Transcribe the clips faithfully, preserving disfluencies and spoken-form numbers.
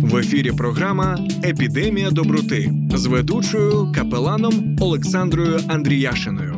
В ефірі програма «Епідемія доброти» з ведучою капеланом Олександрою Андріяшиною.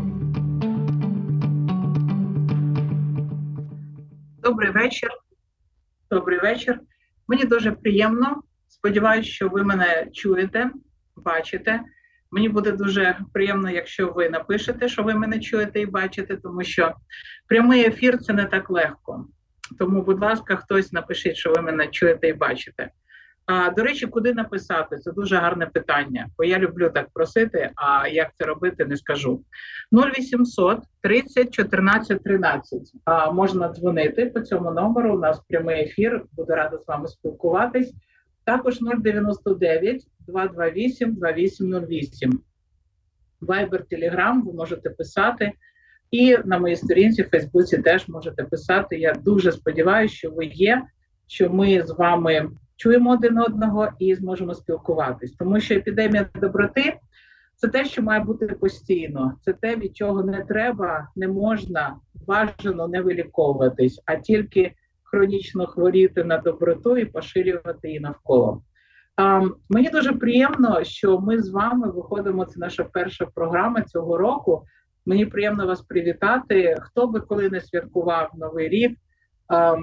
Добрий вечір. Добрий вечір. Мені дуже приємно. Сподіваюсь, що ви мене чуєте, бачите. Мені буде дуже приємно, якщо ви напишете, що ви мене чуєте і бачите, тому що прямий ефір – це не так легко. Тому, будь ласка, хтось напишіть, що ви мене чуєте і бачите. А, до речі, куди написати? Це дуже гарне питання, бо я люблю так просити, а як це робити, не скажу. нуль вісімсот тридцять чотирнадцять тринадцять. А, можна дзвонити по цьому номеру, у нас прямий ефір, буду рада з вами спілкуватись. Також нуль дев'яносто дев'ять двісті двадцять вісім двадцять вісім нуль вісім. Вайбер, Телеграм, ви можете писати. І на моїй сторінці в Фейсбуці теж можете писати. Я дуже сподіваюся, що ви є, що ми з вами чуємо один одного і зможемо спілкуватись. Тому що епідемія доброти – це те, що має бути постійно. Це те, від чого не треба, не можна, бажано не виліковуватись, а тільки хронічно хворіти на доброту і поширювати її навколо. А, мені дуже приємно, що ми з вами виходимо, це наша перша програма цього року. Мені приємно вас привітати. Хто би коли не святкував Новий рік, а,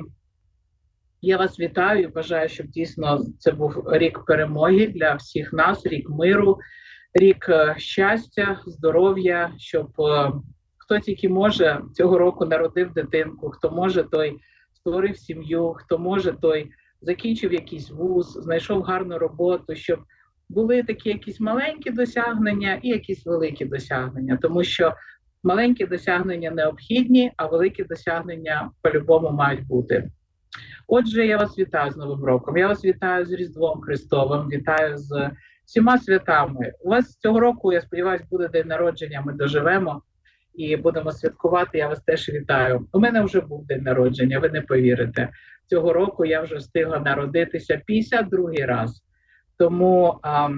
я вас вітаю і бажаю, щоб дійсно це був рік перемоги для всіх нас, рік миру, рік щастя, здоров'я, щоб е, хто тільки може цього року народив дитинку, хто може, той створив сім'ю, хто може, той закінчив якийсь вуз, знайшов гарну роботу, щоб були такі якісь маленькі досягнення і якісь великі досягнення, тому що маленькі досягнення необхідні, а великі досягнення по-любому мають бути. Отже, я вас вітаю з Новим роком, я вас вітаю з Різдвом Христовим, вітаю з всіма святами. У вас цього року, я сподіваюся, буде день народження, ми доживемо і будемо святкувати, я вас теж вітаю. У мене вже був день народження, ви не повірите. Цього року я вже встигла народитися п'ятдесят другий раз. Тому а,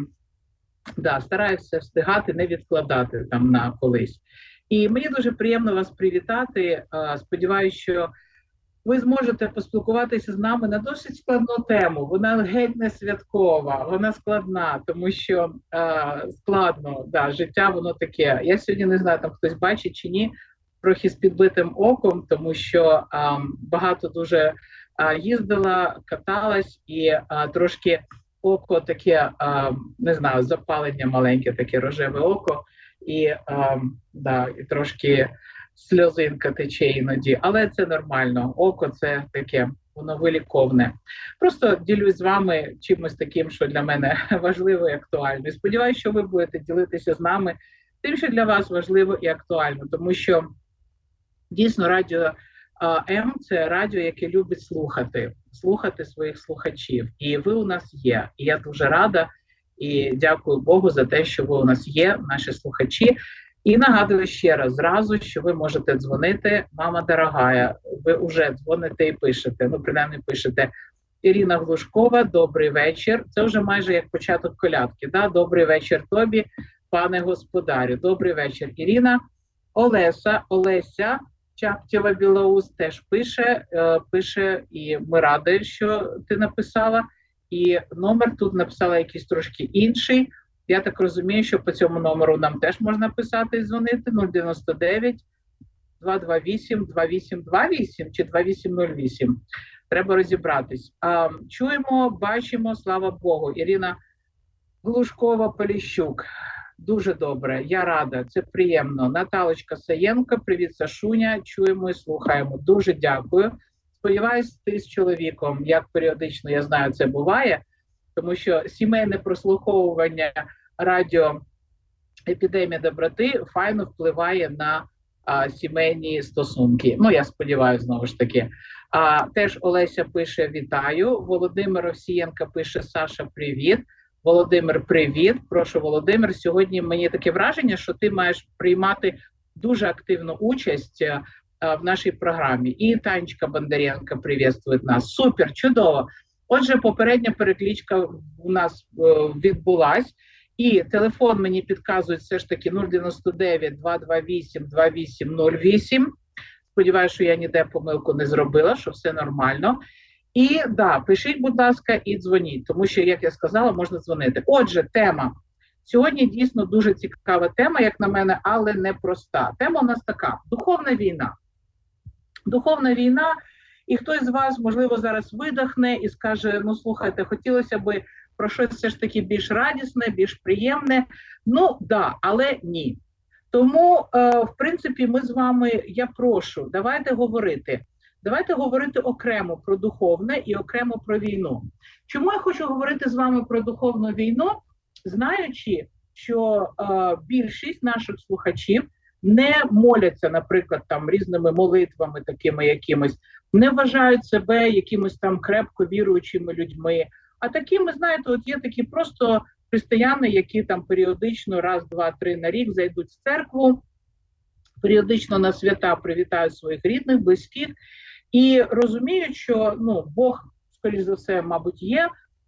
да, стараюся встигати, не відкладати там на колись. І мені дуже приємно вас привітати. А, сподіваюся, що ви зможете поспілкуватися з нами на досить складну тему. Вона геть не святкова, вона складна, тому що е, складно, да, життя воно таке. Я сьогодні не знаю, там хтось бачить чи ні, трохи з підбитим оком, тому що е, багато дуже е, їздила, каталась і е, трошки око таке, е, не знаю, запалення маленьке, таке рожеве око, і, е, да, і трошки сльозинка тече іноді, але це нормально. Око це таке, воно виліковне. Просто ділюсь з вами чимось таким, що для мене важливо і актуально. І сподіваюся, що ви будете ділитися з нами тим, що для вас важливо і актуально, тому що дійсно радіо М – це радіо, яке любить слухати, слухати своїх слухачів. І ви у нас є. І я дуже рада і дякую Богу за те, що ви у нас є, наші слухачі. І нагадую ще раз зразу, що ви можете дзвонити. Мама дорогая, ви вже дзвоните і пишете, ну, принаймні пишете. Ірина Глушкова, добрий вечір. Це вже майже як початок колядки. Да? Добрий вечір тобі, пане господарю. Добрий вечір, Ірина. Олеса, Олеся Чаптєва Білоус теж пише, е, пише, і ми раді, що ти написала. І номер тут написала якийсь трошки інший. Я так розумію, що по цьому номеру нам теж можна писати і дзвонити нуль дев'яносто дев'ять двісті двадцять вісім двадцять вісім двадцять вісім чи двадцять вісім нуль вісім. Треба розібратись. А, чуємо, бачимо, слава Богу. Ірина Глушкова-Поліщук. Дуже добре, я рада, це приємно. Наталочка Саєнко, привіт, Сашуня. Чуємо і слухаємо. Дуже дякую. Сподіваюсь, ти з чоловіком, як періодично, я знаю, це буває, тому що сімейне прослуховування радіо «Епідемія доброти» файно впливає на а, сімейні стосунки. Ну, я сподіваюся, знову ж таки. А, теж Олеся пише «Вітаю». Володимир Овсієнко пише «Саша, привіт». Володимир, привіт. Прошу, Володимир, сьогодні мені таке враження, що ти маєш приймати дуже активну участь а, в нашій програмі. І Танечка Бондаренко привітствує нас. Супер, чудово. Отже, попередня перекличка у нас е, відбулась, і телефон мені підказує все ж таки нуль дев'яносто дев'ять двісті двадцять вісім двадцять вісім нуль вісім. Сподіваюся, що я ніде помилку не зробила, що все нормально. І да, пишіть, будь ласка, і дзвоніть, тому що, як я сказала, можна дзвонити. Отже, тема. Сьогодні дійсно дуже цікава тема, як на мене, але не проста. Тема у нас така: духовна війна. Духовна війна, і хтось з вас, можливо, зараз видихне і скаже: ну, слухайте, хотілося б про щось все ж таки більш радісне, більш приємне. Ну, да, але ні. Тому, е, в принципі, ми з вами, я прошу, давайте говорити. Давайте говорити окремо про духовне і окремо про війну. Чому я хочу говорити з вами про духовну війну? Знаючи, що е, більшість наших слухачів не моляться, наприклад, там різними молитвами такими якимось, не вважають себе якимось там крепко віруючими людьми. А такими, знаєте, от є такі просто християни, які там періодично раз, два, три на рік зайдуть в церкву, періодично на свята привітають своїх рідних, близьких і розуміють, що ну, Бог, скоріш за все, мабуть, є,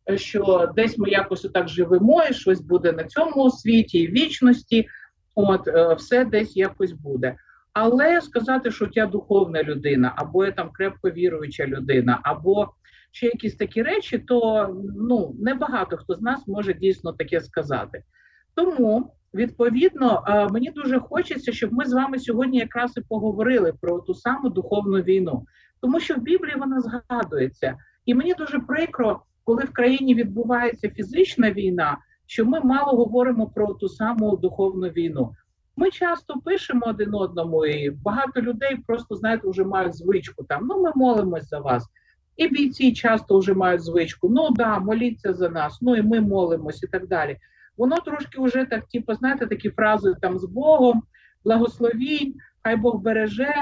що десь ми якось отак живемо, і щось буде на цьому світі, і вічності, от, все десь якось буде. Але сказати, що я духовна людина, або я там крепко віруюча людина, або ще якісь такі речі, то ну, небагато хто з нас може дійсно таке сказати. Тому, відповідно, мені дуже хочеться, щоб ми з вами сьогодні якраз і поговорили про ту саму духовну війну. Тому що в Біблії вона згадується. І мені дуже прикро, коли в країні відбувається фізична війна, що ми мало говоримо про ту саму духовну війну. Ми часто пишемо один одному, і багато людей просто, знаєте, вже мають звичку там: ну, ми молимось за вас. І бійці часто вже мають звичку: ну, да, моліться за нас, ну, і ми молимось, і так далі. Воно трошки вже так, типу, знаєте, такі фрази там з Богом, благословінь, хай Бог береже,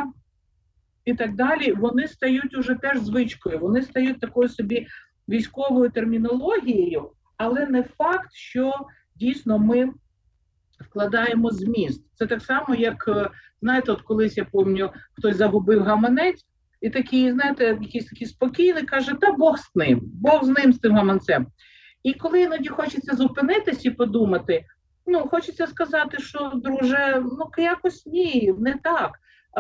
і так далі, вони стають уже теж звичкою, вони стають такою собі військовою термінологією, але не факт, що дійсно ми вкладаємо зміст. Це так само, як, знаєте, от колись, я пам'ятаю, хтось загубив гаманець, і такий, знаєте, якийсь такий спокійний, каже: та Бог з ним, Бог з ним, з тим гаманцем. І коли іноді хочеться зупинитись і подумати, ну, хочеться сказати, що, друже, ну, якось ні, не так.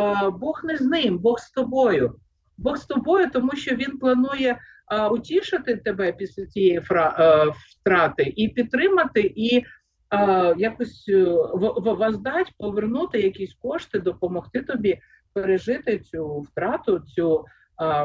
Бог не з ним, Бог з тобою. Бог з тобою, тому що він планує а, утішити тебе після цієї фра, а, втрати і підтримати, і а, якось в, в, воздать, повернути якісь кошти, допомогти тобі пережити цю втрату, цю а,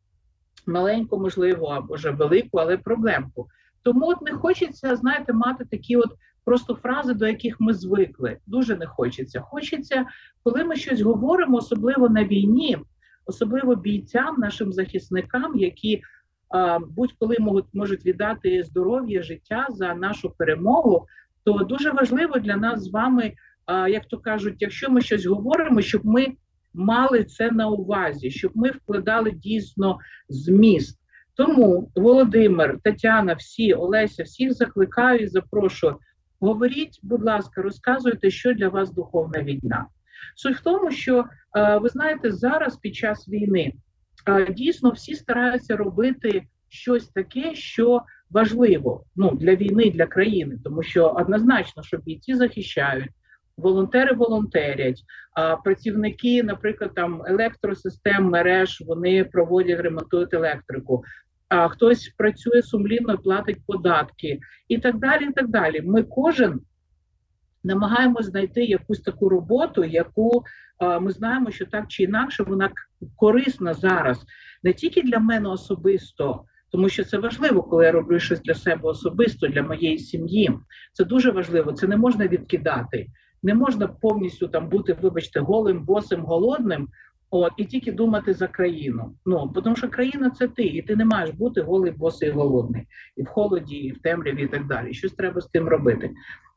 маленьку, можливо, або вже велику, але проблемку. Тому от не хочеться, знаєте, мати такі от просто фрази, до яких ми звикли. Дуже не хочеться. Хочеться, коли ми щось говоримо, особливо на війні, особливо бійцям, нашим захисникам, які а, будь-коли можуть, можуть віддати здоров'я, життя за нашу перемогу, то дуже важливо для нас з вами, а, як то кажуть, якщо ми щось говоримо, щоб ми мали це на увазі, щоб ми вкладали дійсно зміст. Тому Володимир, Тетяна, всі, Олеся, всіх закликаю і запрошую. Говоріть, будь ласка, розказуйте, що для вас духовна війна. Суть в тому, що, ви знаєте, зараз під час війни дійсно всі стараються робити щось таке, що важливо, ну, для війни, для країни, тому що однозначно, що бійці захищають, волонтери волонтерять, а працівники, наприклад, там електросистем, мереж, вони проводять, ремонтують електрику. А хтось працює сумлінно, платить податки і так далі, і так далі. Ми кожен намагаємося знайти якусь таку роботу, яку а, ми знаємо, що так чи інакше вона корисна зараз. Не тільки для мене особисто, тому що це важливо, коли я роблю щось для себе особисто, для моєї сім'ї. Це дуже важливо, це не можна відкидати. Не можна повністю там бути, вибачте, голим, босим, голодним, от, і тільки думати за країну. Ну, тому що країна – це ти, і ти не маєш бути голий, босий, голодний. І в холоді, і в темряві, і так далі. Щось треба з тим робити.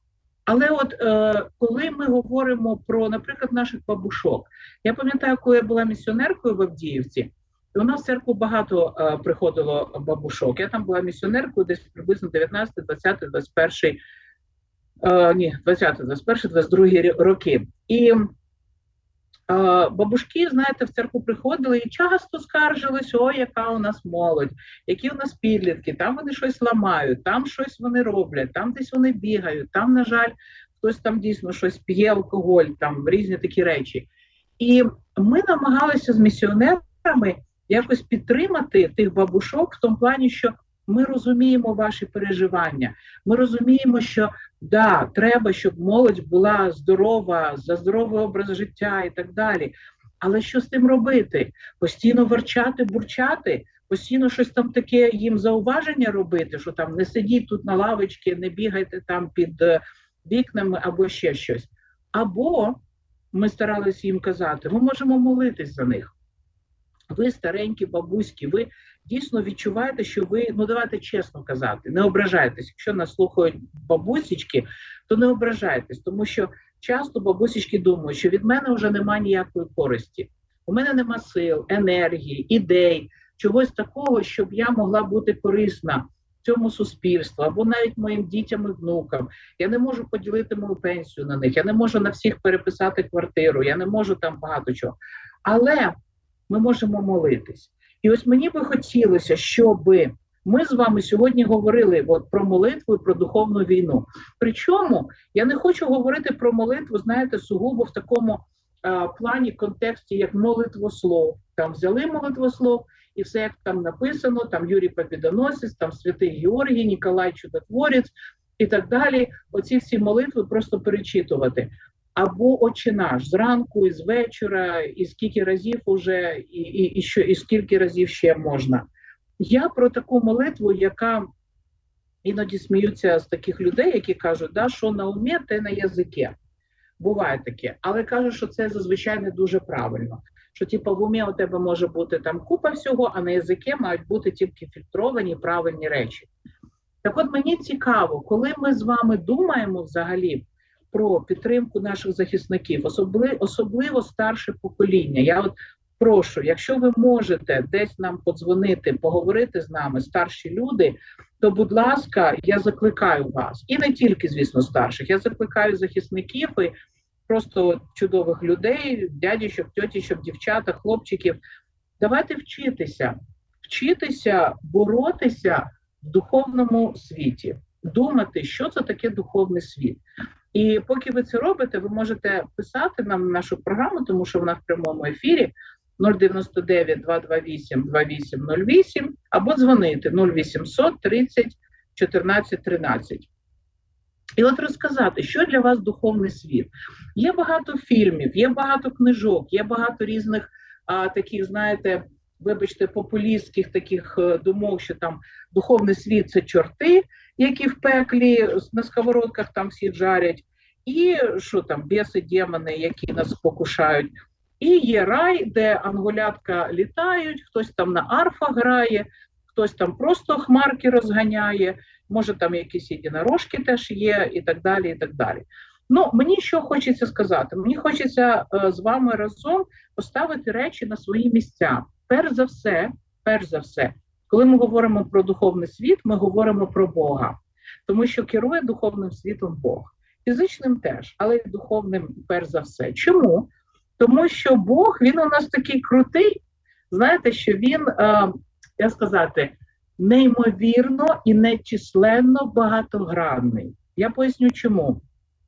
Але от е, коли ми говоримо про, наприклад, наших бабушок. Я пам'ятаю, коли я була місіонеркою в Авдіївці, у нас в церкву багато е, приходило бабушок. Я там була місіонеркою десь приблизно дев'ятнадцятий, двадцятий, двадцять перший, е, ні, двадцятий, двадцять перший, двадцять другий роки. І бабушки, знаєте, в церкву приходили і часто скаржились: о, яка у нас молодь, які у нас підлітки, там вони щось ламають, там щось вони роблять, там десь вони бігають, там, на жаль, хтось там дійсно щось п'є, алкоголь, там різні такі речі. І ми намагалися з місіонерами якось підтримати тих бабушок в тому плані, що ми розуміємо ваші переживання, ми розуміємо, що да, треба, щоб молодь була здорова, за здоровий образ життя і так далі. Але що з тим робити? Постійно ворчати, бурчати, постійно щось там таке їм зауваження робити, що там не сидіть тут на лавочці, не бігайте там під вікнами або ще щось. Або ми старалися їм казати, ми можемо молитись за них. Ви старенькі бабуськи, ви дійсно відчуваєте, що ви, ну давайте чесно казати, не ображайтесь. Якщо нас слухають бабусечки, то не ображайтесь, тому що часто бабусечки думають, що від мене вже немає ніякої користі. У мене нема сил, енергії, ідей, чогось такого, щоб я могла бути корисна цьому суспільству, або навіть моїм дітям і внукам. Я не можу поділити мою пенсію на них, я не можу на всіх переписати квартиру, я не можу там багато чого. Але ми можемо молитись. І ось мені би хотілося, щоб ми з вами сьогодні говорили от про молитву і про духовну війну. Причому я не хочу говорити про молитву, знаєте, сугубо в такому а, плані, контексті, як молитвослов. Там взяли молитвослов, і все, як там написано, там Юрій Побєдоносець, там Святий Георгій, Ніколай Чудотворець і так далі. Оці всі молитви просто перечитувати. Або «Отче наш» зранку, і з вечора, і скільки разів уже, і, і, і, що, і скільки разів ще можна. Я про таку молитву, яка іноді сміються з таких людей, які кажуть, да, що на умі, те на язикі. Буває таке. Але кажуть, що це зазвичай не дуже правильно. Що типу, в умі у тебе може бути там купа всього, а на язикі мають бути тільки фільтровані правильні речі. Так от мені цікаво, коли ми з вами думаємо взагалі про підтримку наших захисників, особливо, особливо старше покоління. Я от прошу, якщо ви можете десь нам подзвонити, поговорити з нами, старші люди, то, будь ласка, я закликаю вас. І не тільки, звісно, старших. Я закликаю захисників і просто чудових людей, дядічок, тьотічок, дівчата, хлопчиків. Давайте вчитися. Вчитися боротися в духовному світі. Думати, що це таке духовний світ. І поки ви це робите, ви можете писати нам на нашу програму, тому що вона в прямому ефірі нуль дев'яносто дев'ять двадцять два вісім двадцять вісім нуль вісім або дзвонити нуль вісімсот тридцять чотирнадцять тринадцять. І от розказати, що для вас духовний світ. Є багато фільмів, є багато книжок, є багато різних а, таких, знаєте, вибачте, популістських таких думок, що там духовний світ – це чорти, які в пеклі на сковородках там всі жарять, і що там, біси, демони, які нас покушають. І є рай, де ангелятка літають, хтось там на арфах грає, хтось там просто хмарки розганяє, може там якісь єдинорожки теж є і так далі, і так далі. Ну, мені що хочеться сказати? Мені хочеться е, з вами разом поставити речі на свої місця. Перш за все, перш за все, коли ми говоримо про духовний світ, ми говоримо про Бога. Тому що керує духовним світом Бог. Фізичним теж, але й духовним перш за все. Чому? Тому що Бог, він у нас такий крутий, знаєте, що він, е, як сказати, неймовірно і нечисленно багатогранний. Я поясню чому.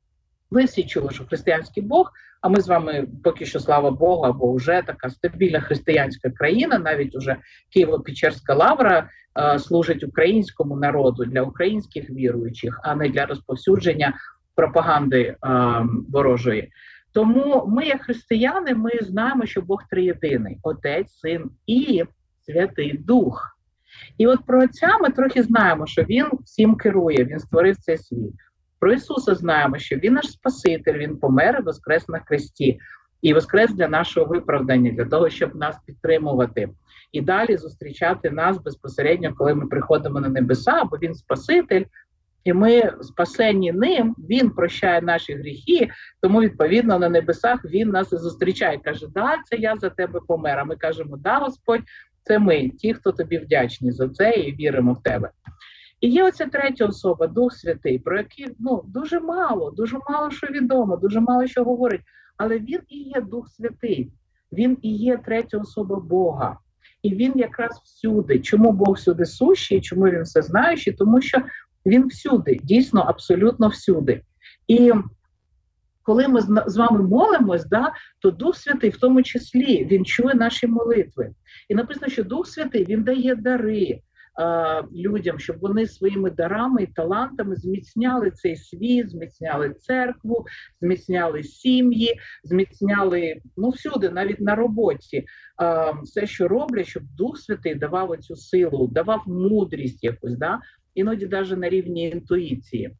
Ви всі чули, що християнський Бог, а ми з вами поки що, слава Богу, або вже така стабільна християнська країна, навіть уже Києво-Печерська лавра е, служить українському народу, для українських віруючих, а не для розповсюдження пропаганди е, ворожої. Тому ми, як християни, ми знаємо, що Бог триєдиний – Отець, Син і Святий Дух. І от про Отця ми трохи знаємо, що Він всім керує, Він створив цей світ. Про Ісуса знаємо, що Він наш Спаситель, Він помер і воскрес на хресті. І воскрес для нашого виправдання, для того, щоб нас підтримувати. І далі зустрічати нас безпосередньо, коли ми приходимо на небеса, бо Він Спаситель, і ми спасені ним, Він прощає наші гріхи, тому, відповідно, на небесах Він нас і зустрічає. Каже, да, це я за тебе помер. А ми кажемо, да, Господь, це ми, ті, хто тобі вдячні за це і віримо в тебе. І є оця третя особа, Дух Святий, про який ну, дуже мало, дуже мало що відомо, дуже мало що говорить. Але він і є Дух Святий, він і є третя особа Бога. І він якраз всюди. Чому Бог всюди сущий, чому він все знаючий? Тому що він всюди, дійсно, абсолютно всюди. І коли ми з вами молимось, да, то Дух Святий в тому числі, він чує наші молитви. І написано, що Дух Святий, він дає дари а, людям, щоб вони своїми дарами і талантами зміцняли цей світ, зміцняли церкву, зміцняли сім'ї, зміцняли, ну, всюди, навіть на роботі. А, все, що роблять, щоб Дух Святий давав оцю силу, давав мудрість якусь, да, іноді навіть на рівні інтуїції.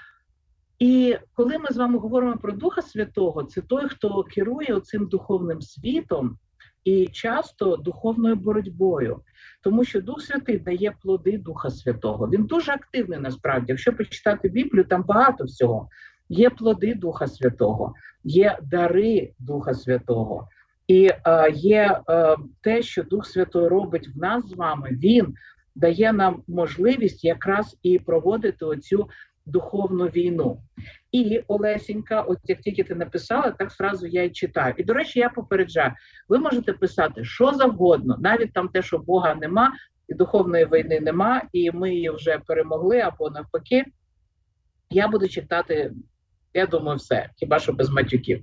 І коли ми з вами говоримо про Духа Святого, це той, хто керує цим духовним світом і часто духовною боротьбою. Тому що Дух Святий дає плоди Духа Святого. Він дуже активний насправді. Якщо почитати Біблію, там багато всього. Є плоди Духа Святого, є дари Духа Святого. І е, є е, те, що Дух Святий робить в нас з вами. Він дає нам можливість якраз і проводити оцю духовну війну. І, Олесенька, от як тільки ти написала, так зразу я і читаю. І, до речі, я попереджаю, ви можете писати що завгодно, навіть там те, що Бога нема, і духовної війни нема, і ми її вже перемогли, або навпаки. Я буду читати, я думаю, все, хіба що без матюків.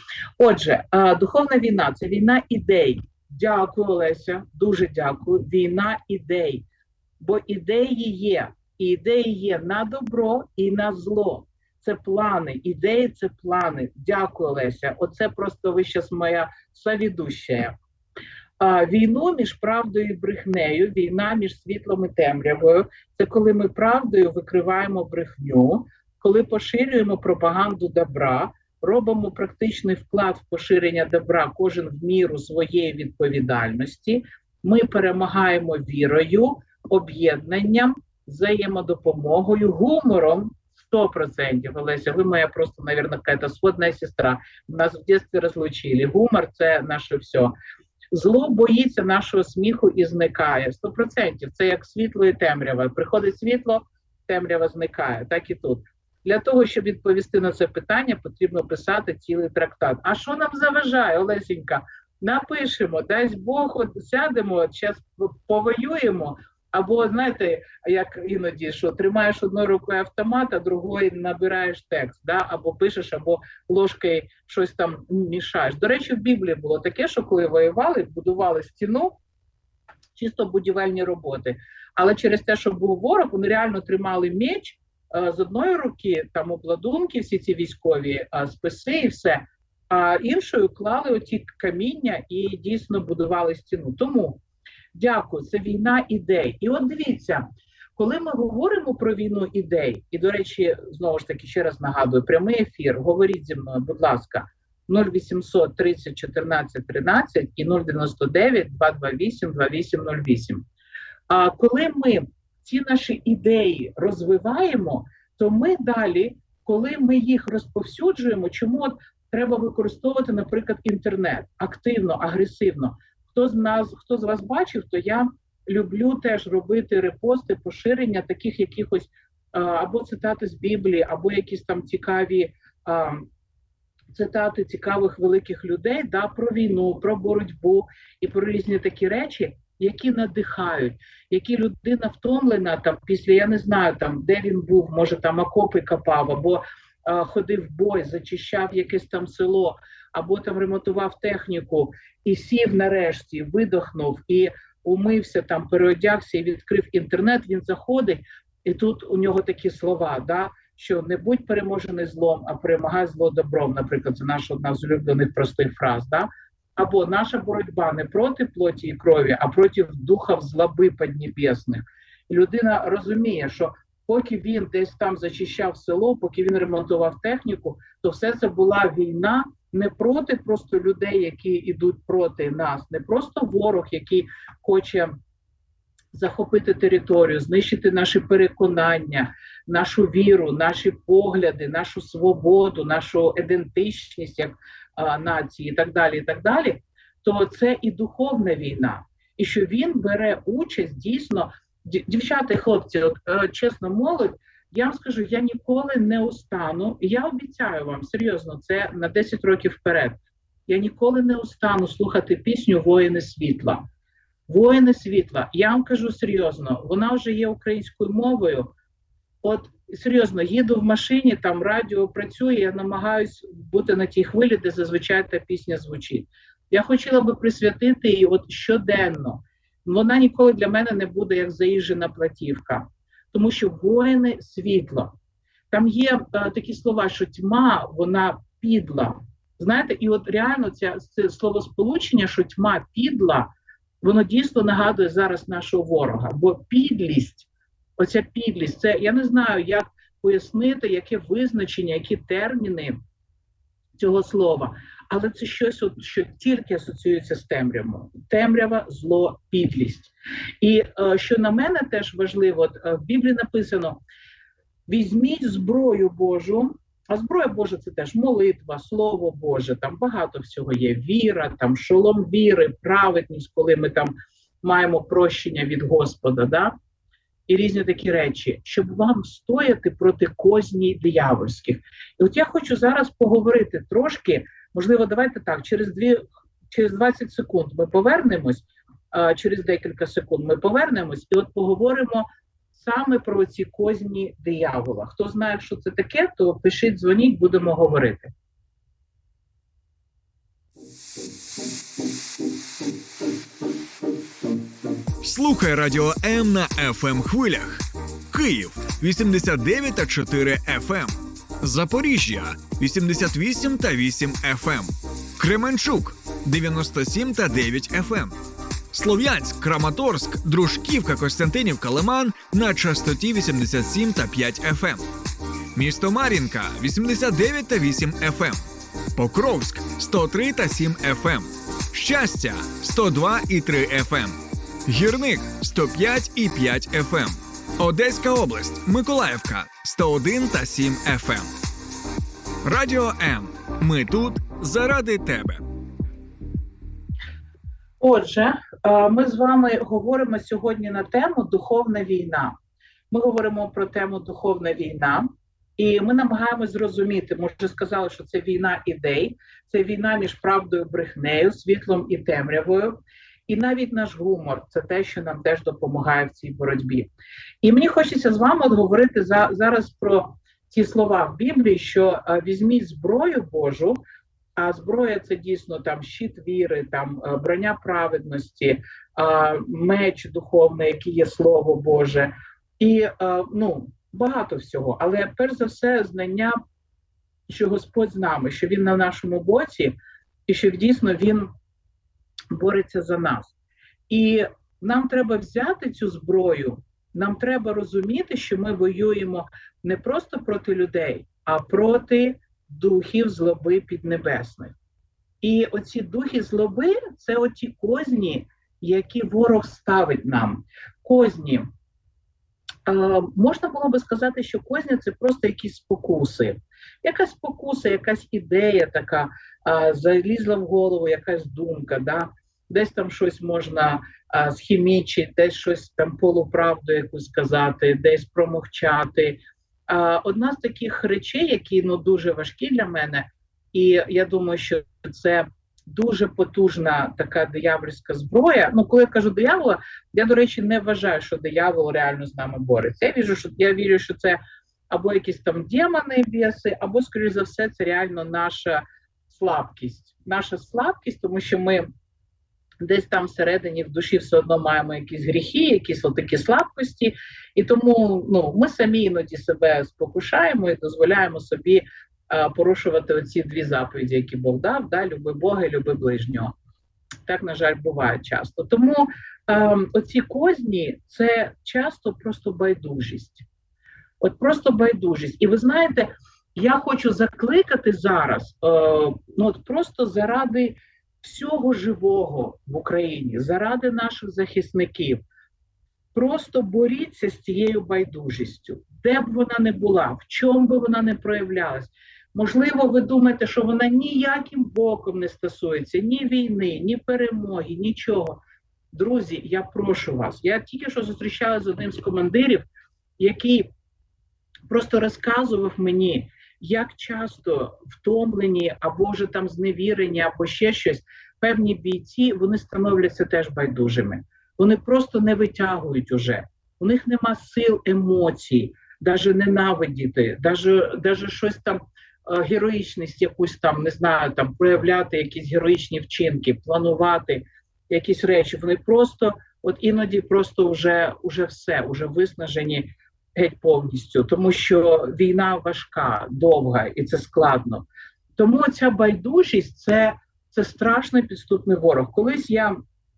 Отже, духовна війна – це війна ідей. Дякую, Олеся, дуже дякую. Війна ідей. Бо ідеї є. І ідеї є на добро і на зло. Це плани, ідеї – це плани. Дякую, Олеся. Оце просто ви зараз моя совідуща. А, війну між правдою і брехнею, війна між світлом і темрявою – це коли ми правдою викриваємо брехню, коли поширюємо пропаганду добра, робимо практичний вклад в поширення добра, кожен в міру своєї відповідальності, ми перемагаємо вірою, об'єднанням, взаємодопомогою, гумором. Сто процентов, Олеся, вы моя просто, наверное, какая-то сводная сестра. Нас в детстве розлучили. Гумор – це наше все. Зло боїться нашого сміху і зникає. Сто процентів. Це як світло і темрява. Приходить світло, темрява зникає. Так і тут. Для того, щоб відповісти на це питання, потрібно писати цілий трактат. А що нам заважає, Олесенька? Напишемо, дасть Бог, от сядемо, зараз повоюємо. Або, знаєте, як іноді, що тримаєш одною рукою автомат, а другою набираєш текст, да? Або пишеш, або ложкою щось там мішаєш. До речі, в Біблії було таке, що коли воювали, будували стіну, чисто будівельні роботи. Але через те, що був ворог, вони реально тримали меч а, з одної руки, там обладунки, всі ці військові а, списи і все, а іншою клали оті каміння і дійсно будували стіну. Тому дякую, це війна ідей. І от дивіться, коли ми говоримо про війну ідей, і, до речі, знову ж таки, ще раз нагадую, прямий ефір, говоріть зі мною, будь ласка, нуль вісімсот тридцять чотирнадцять тринадцять і нуль дев'яносто дев'ять двадцять вісім двадцять вісім нуль вісім. А коли ми ці наші ідеї розвиваємо, то ми далі, коли ми їх розповсюджуємо, чому от треба використовувати, наприклад, інтернет активно, агресивно. Хто з нас, хто з вас бачив, то я люблю теж робити репости, поширення таких якихось а, або цитати з Біблії, або якісь там цікаві а, цитати цікавих великих людей, да, про війну, про боротьбу і про різні такі речі, які надихають, які людина втомлена там після, я не знаю, там де він був, може там окопи копав, або а, ходив в бой, зачищав якесь там село, або там ремонтував техніку, і сів нарешті, видохнув, і умився, там, переодягся і відкрив інтернет, він заходить, і тут у нього такі слова, да, що не будь переможений злом, а перемагай зло добром, наприклад, це наша одна з улюблених простих фраз, да? Або наша боротьба не проти плоті і крові, а проти духів злоби піднебесних. І людина розуміє, що поки він десь там зачищав село, поки він ремонтував техніку, то все це була війна не проти просто людей, які йдуть проти нас, не просто ворог, який хоче захопити територію, знищити наші переконання, нашу віру, наші погляди, нашу свободу, нашу ідентичність як а, нації і так далі, і так далі, то це і духовна війна. І що він бере участь дійсно, дівчата і хлопці, от, е, чесно, молодь, я вам скажу, я ніколи не устану, і я обіцяю вам, серйозно, це на десять років вперед, я ніколи не устану слухати пісню «Воїни світла». «Воїни світла», я вам кажу серйозно, вона вже є українською мовою. От серйозно, їду в машині, там радіо працює, я намагаюся бути на тій хвилі, де зазвичай та пісня звучить. Я хотіла би присвятити її от щоденно. Вона ніколи для мене не буде як заїжджена платівка, тому що воїни світло. Там є е, такі слова, що тьма, вона підла. Знаєте, і от реально це, це словосполучення, що тьма підла, воно дійсно нагадує зараз нашого ворога. Бо підлість, оця підлість, це я не знаю, як пояснити, яке визначення, які терміни цього слова. Але це щось, от, що тільки асоціюється з темрявою. Темрява, зло, підлість. І е, що на мене теж важливо, от, е, в Біблії написано: візьміть зброю Божу, а зброя Божа – це теж молитва, Слово Боже, там багато всього є, віра, там шолом віри, праведність, коли ми там маємо прощення від Господа, да? І різні такі речі, щоб вам стояти проти козній диявольських. І от я хочу зараз поговорити трошки, можливо, давайте так, через, дві, через двадцять секунд ми повернемось, а через декілька секунд ми повернемось, і от поговоримо саме про ці козні диявола. Хто знає, що це таке, то пишіть, дзвоніть, будемо говорити. Слухай Радіо М на еф ем хвилях. Київ вісімдесят дев'ять та чотири еф ем. Запоріжжя вісімдесят вісім та вісім еф ем. Кременчук дев'яносто сім та дев'ять еф ем. Слов'янськ, Краматорськ, Дружківка, Костянтинівка, Лиман на частоті вісімдесят сім та п'ять еф ем. Місто Мар'їнка вісімдесят дев'ять та вісім еф ем. Покровськ сто три та сім еф ем. Щастя сто два і три еф ем. Гірник сто п'ять і п'ять еф ем. Одеська область, Миколаївка сто один та сім еф ем. Радіо М. Ми тут заради тебе. Отже, ми з вами говоримо сьогодні на тему «Духовна війна». Ми говоримо про тему «Духовна війна», і ми намагаємось зрозуміти, ми вже сказали, що це війна ідей, це війна між правдою і брехнею, світлом і темрявою. І навіть наш гумор – це те, що нам теж допомагає в цій боротьбі. І мені хочеться з вами от говорити за, зараз про ті слова в Біблії, що а, візьміть зброю Божу, а зброя – це дійсно там щит віри, там броня праведності, а, меч духовний, який є Слово Боже, і а, ну, багато всього. Але перш за все знання, що Господь з нами, що Він на нашому боці, і що дійсно Він бореться за нас. І нам треба взяти цю зброю, нам треба розуміти, що ми воюємо не просто проти людей, а проти духів злоби піднебесних. І оці духи злоби – це оті козні, які ворог ставить нам. Козні. Е, можна було би сказати, що козні – це просто якісь спокуси. Якась спокуса, якась ідея така е, залізла в голову, якась думка, да? Десь там щось можна а, схімічити, десь щось там полуправду якусь сказати, десь промовчати. А, одна з таких речей, які ну, дуже важкі для мене, і я думаю, що це дуже потужна така диявольська зброя. Ну, коли я кажу диявола, я, до речі, не вважаю, що диявол реально з нами бореться. Я вірю, що, я вірю, що це або якісь там демони, біси, або, скоріш за все, це реально наша слабкість. Наша слабкість, тому що ми десь там всередині в душі все одно маємо якісь гріхи, якісь такі слабкості, і тому ну, ми самі іноді себе спокушаємо і дозволяємо собі а, порушувати оці дві заповіді, які Бог дав, да, люби Бога і люби ближнього. Так, на жаль, буває часто. Тому а, оці козні – це часто просто байдужість. От просто байдужість. І ви знаєте, я хочу закликати зараз, а, ну от просто заради всього живого в Україні, заради наших захисників. Просто боріться з цією байдужістю. Де б вона не була, в чому би вона не проявлялась. Можливо, ви думаєте, що вона ніяким боком не стосується ні війни, ні перемоги, нічого. Друзі, я прошу вас. Я тільки що зустрічалася з одним з командирів, який просто розказував мені, як часто втомлені, або вже там зневірені, або ще щось, певні бійці, вони становляться теж байдужими. Вони просто не витягують уже. У них нема сил, емоцій. навіть ненавидіти, навіть, навіть щось там, героїчність якусь там, не знаю, там проявляти якісь героїчні вчинки, планувати якісь речі. Вони просто, от іноді просто вже, вже все, вже виснажені геть повністю, тому що війна важка, довга і це складно. Тому ця байдужість – це, це страшний підступний ворог. Колись я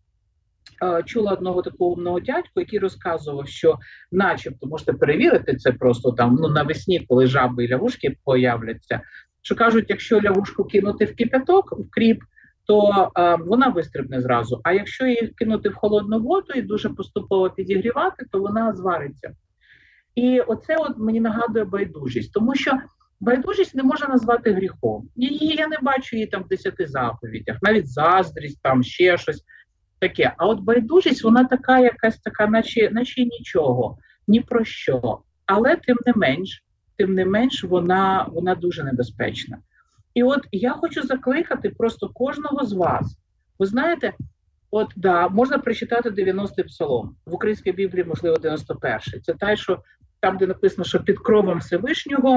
е, чула одного такого умного дядьку, який розказував, що начебто, можете перевірити це просто там, ну, навесні, коли жаби і лягушки появляться, що кажуть, якщо лягушку кинути в кипяток, в кріп, то е, вона вистрибне зразу. А якщо її кинути в холодну воду і дуже поступово підігрівати, то вона звариться. І оце от мені нагадує байдужість, тому що байдужість не можна назвати гріхом. Її, я не бачу її там в десяти заповідях, навіть заздрість, там ще щось таке. А от байдужість, вона така якась така, наче, наче нічого, ні про що. Але тим не менш, тим не менш вона, вона дуже небезпечна. І от я хочу закликати просто кожного з вас. Ви знаєте, от, да, можна прочитати дев'яностий псалом. В українській Біблії, можливо, дев'яносто перший. Це той, що там, де написано, що під кровом Всевишнього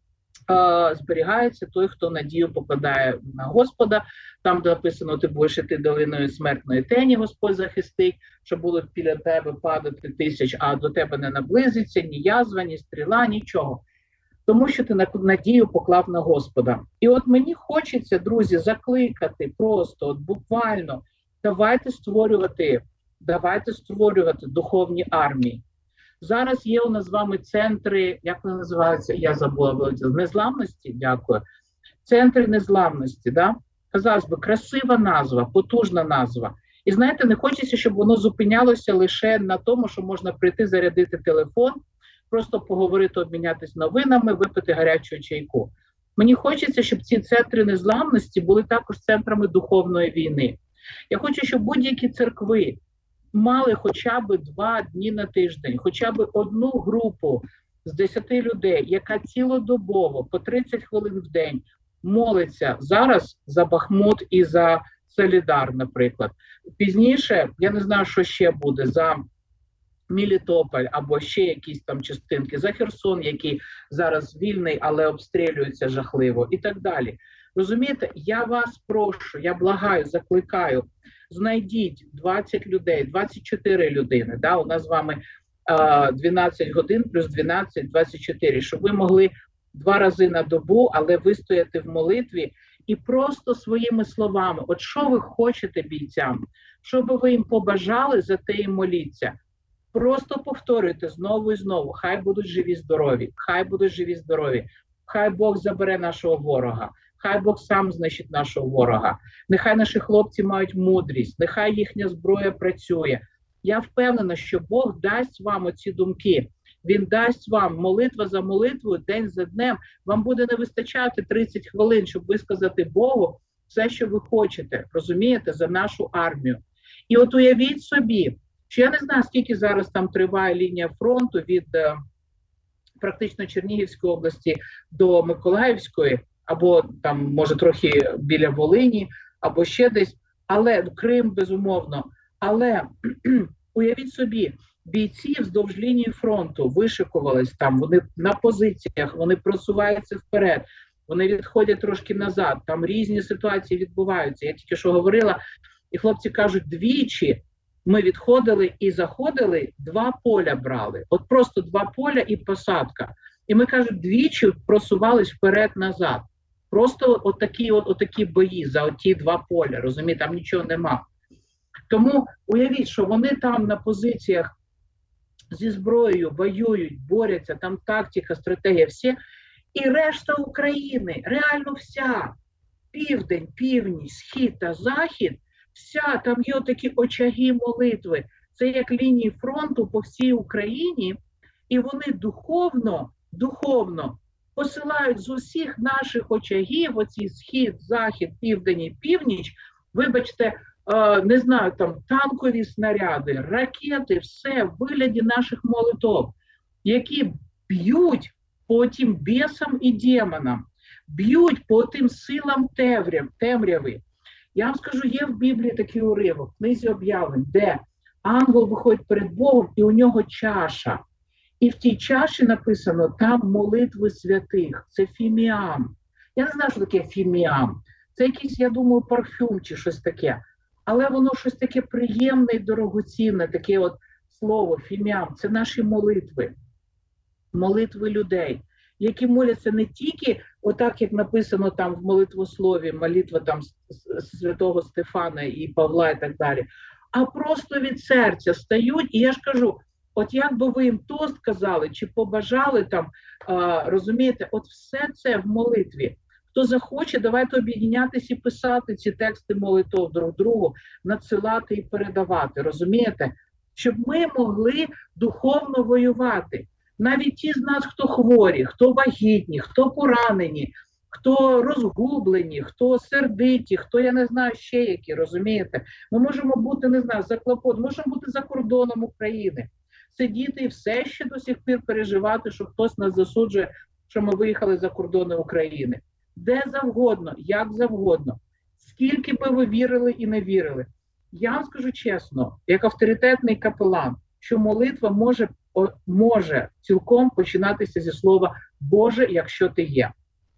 е, зберігається той, хто надію покладає на Господа. Там, де написано, ти будеш іти долиною смертної тені, Господь захистить, що будуть біля тебе падати тисяч, а до тебе не наблизиться ні язва, ні стріла, нічого. Тому що ти надію поклав на Господа. І от мені хочеться, друзі, закликати просто, от буквально, давайте створювати, давайте створювати духовні армії. Зараз є у нас з вами центри, як вони називаються, я забула, незламності, дякую. Центри незламності, да? Казалось би, красива назва, потужна назва. І знаєте, не хочеться, щоб воно зупинялося лише на тому, що можна прийти, зарядити телефон, просто поговорити, обмінятися новинами, випити гарячого чайку. Мені хочеться, щоб ці центри незламності були також центрами духовної війни. Я хочу, щоб будь-які церкви мали хоча б два дні на тиждень, хоча б одну групу з десяти людей, яка цілодобово, по тридцять хвилин в день, молиться зараз за Бахмут і за Солідар, наприклад. Пізніше, я не знаю, що ще буде, за Мелітополь або ще якісь там частинки, за Херсон, який зараз вільний, але обстрілюється жахливо, і так далі. Розумієте, я вас прошу, я благаю, закликаю, знайдіть двадцять людей, двадцять чотири людини, да, у нас з вами е, дванадцять годин плюс дванадцять, двадцять чотири, щоб ви могли два рази на добу, але вистояти в молитві і просто своїми словами, от що ви хочете бійцям, що би ви їм побажали, за те і моліться. Просто повторюйте знову і знову, хай будуть живі здорові, хай будуть живі здорові, хай Бог забере нашого ворога, хай Бог сам знищить нашого ворога, нехай наші хлопці мають мудрість, нехай їхня зброя працює. Я впевнена, що Бог дасть вам оці думки, Він дасть вам молитва за молитвою, день за днем, вам буде не вистачати тридцять хвилин, щоб висказати Богу все, що ви хочете, розумієте, за нашу армію. І от уявіть собі, що я не знаю, скільки зараз там триває лінія фронту від е, практично Чернігівської області до Миколаївської, або там, може, трохи біля Волині, або ще десь, але Крим, безумовно. Але уявіть собі, бійці вздовж лінії фронту вишикувались там, вони на позиціях, вони просуваються вперед, вони відходять трошки назад, там різні ситуації відбуваються. Я тільки що говорила, і хлопці кажуть, двічі ми відходили і заходили, два поля брали. От просто два поля і посадка. І ми, кажуть, двічі просувались вперед-назад. Просто отакі, от, отакі бої за оті два поля, розумієте, там нічого нема. Тому уявіть, що вони там на позиціях зі зброєю воюють, борються, там тактика, стратегія, всі. І решта України, реально вся, південь, північ, схід та захід, вся, там є такі очаги молитви. Це як лінії фронту по всій Україні, і вони духовно, духовно посилають з усіх наших очагів, оці схід, захід, південь і північ, вибачте, е, не знаю, там танкові снаряди, ракети, все в вигляді наших молитов, які б'ють по тим бісам і демонам, б'ють по тим силам темряви. Я вам скажу, є в Біблії такий уривок, в книзі об'явлень, де ангел виходить перед Богом, і у нього чаша. І в тій чаші написано, там молитви святих, це фіміам. Я не знаю, що таке фіміам. Це якийсь, я думаю, парфюм чи щось таке. Але воно щось таке приємне і дорогоцінне, таке от слово фіміам. Це наші молитви. Молитви людей, які моляться не тільки отак, як написано там в молитвослові, молитва там святого Стефана і Павла і так далі, а просто від серця стають, і я ж кажу, от як би ви їм тост казали, чи побажали там, а, розумієте, от все це в молитві. Хто захоче, давайте об'єднятися і писати ці тексти молитов друг другу, надсилати і передавати, розумієте? Щоб ми могли духовно воювати. Навіть ті з нас, хто хворі, хто вагітні, хто поранені, хто розгублені, хто сердиті, хто, я не знаю, ще які, розумієте? Ми можемо бути, не знаю, за клопот, можемо бути за кордоном України, сидіти і все ще до сих пір переживати, що хтось нас засуджує, що ми виїхали за кордони України. Де завгодно, як завгодно, скільки би ви вірили і не вірили. Я вам скажу чесно, як авторитетний капелан, що молитва може, може цілком починатися зі слова «Боже, якщо ти є».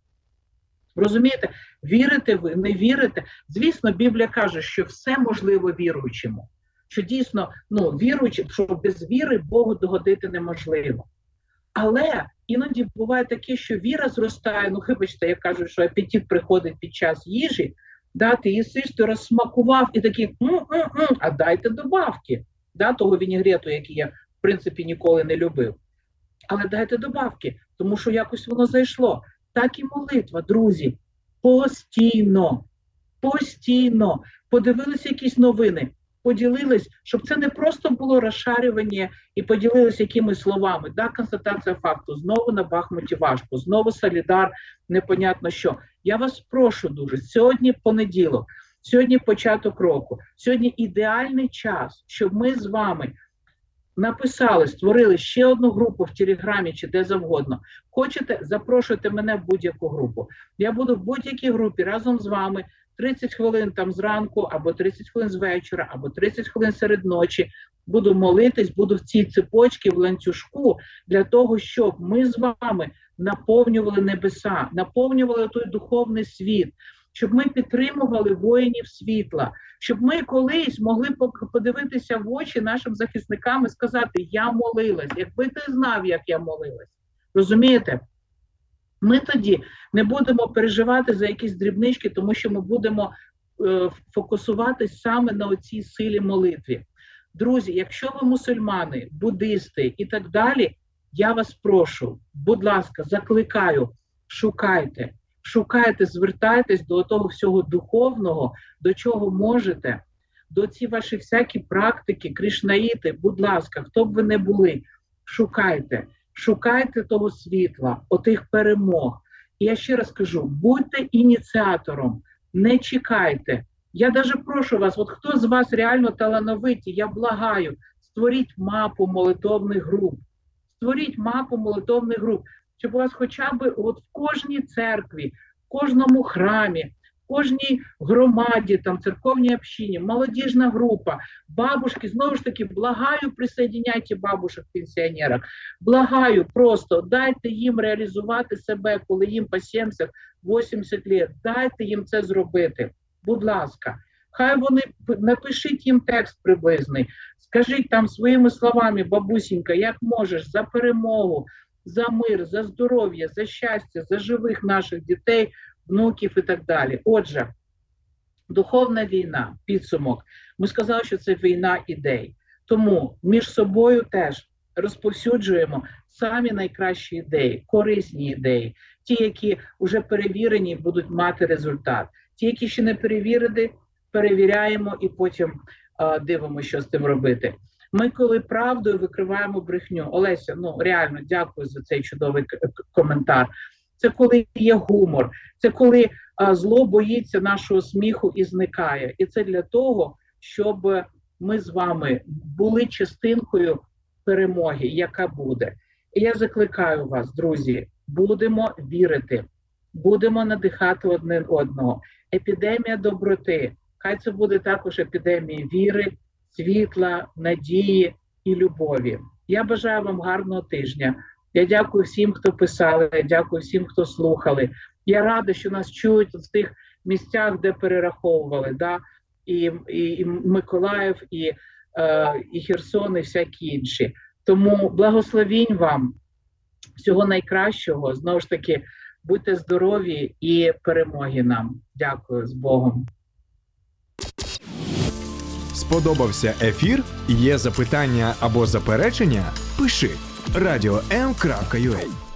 Розумієте? Вірите ви, не вірите? Звісно, Біблія каже, що все можливо віруючому. Що дійсно, ну, віруючи, що без віри Богу догодити неможливо. Але іноді буває таке, що віра зростає, ну, вибачте, я кажу, що апетит приходить під час їжі, да, ти їсиш, ти розсмакував і такий, м-м-м, а дайте добавки, да, того вінігрету, який я, в принципі, ніколи не любив. Але дайте добавки, тому що якось воно зайшло. Так і молитва, друзі, постійно, постійно. Подивилися якісь новини, поділились, щоб це не просто було розшарювання і поділилися якимись словами. Да, констатація факту, знову на Бахмуті важко, знову Солідар, непонятно що. Я вас прошу дуже, сьогодні понеділок, сьогодні початок року, сьогодні ідеальний час, щоб ми з вами написали, створили ще одну групу в Телеграмі чи де завгодно. Хочете, запрошуйте мене в будь-яку групу. Я буду в будь-якій групі разом з вами тридцять хвилин там зранку, або тридцять хвилин з вечора, або тридцять хвилин серед ночі. Буду молитись, буду в цій цепочці, в ланцюжку, для того, щоб ми з вами наповнювали небеса, наповнювали той духовний світ, щоб ми підтримували воїнів світла, щоб ми колись могли подивитися в очі нашим захисникам і сказати, я молилась, якби ти знав, як я молилась. Розумієте? Ми тоді не будемо переживати за якісь дрібнички, тому що ми будемо е, фокусуватись саме на оцій силі молитві. Друзі, якщо ви мусульмани, буддисти і так далі, я вас прошу, будь ласка, закликаю, шукайте, шукайте, звертайтесь до того всього духовного, до чого можете, до ці ваші всякі практики, кришнаїти, будь ласка, хто б ви не були, шукайте. Шукайте того світла, отих перемог. І я ще раз кажу, будьте ініціатором, не чекайте. Я навіть прошу вас, от хто з вас реально талановиті, я благаю, створіть мапу молитовних груп. Створіть мапу молитовних груп, щоб у вас хоча б от в кожній церкві, в кожному храмі, в кожній громаді, там, церковній общині, молодіжна група, бабушки, знову ж таки, благаю, присоединяйте бабушек-пенсіонерок, благаю, просто дайте їм реалізувати себе, коли їм по сімдесят-вісімдесят років, дайте їм це зробити, будь ласка. Хай вони, напишіть їм текст приблизний, скажіть там своїми словами, бабусінька, як можеш, за перемогу, за мир, за здоров'я, за щастя, за живих наших дітей, внуків і так далі. Отже, духовна війна, підсумок. Ми сказали, що це війна ідей. Тому між собою теж розповсюджуємо самі найкращі ідеї, корисні ідеї, ті, які вже перевірені, будуть мати результат. Ті, які ще не перевірені, перевіряємо і потім а, дивимося, що з тим робити. Ми коли правдою викриваємо брехню. Олеся, ну реально дякую за цей чудовий коментар. Це коли є гумор, це коли а, зло боїться нашого сміху і зникає. І це для того, щоб ми з вами були частинкою перемоги, яка буде. І я закликаю вас, друзі, будемо вірити, будемо надихати один одного. Епідемія доброти, хай це буде також епідемія віри, світла, надії і любові. Я бажаю вам гарного тижня. Я дякую всім, хто писали, я дякую всім, хто слухали. Я рада, що нас чують в тих місцях, де перераховували, да? і, і, і Миколаїв, і, е, і Херсон, і всякі інші. Тому благословінь вам, всього найкращого. Знову ж таки, будьте здорові і перемоги нам. Дякую, з Богом. Сподобався ефір? Є запитання або заперечення? Пиши радіо ем крапка ю а.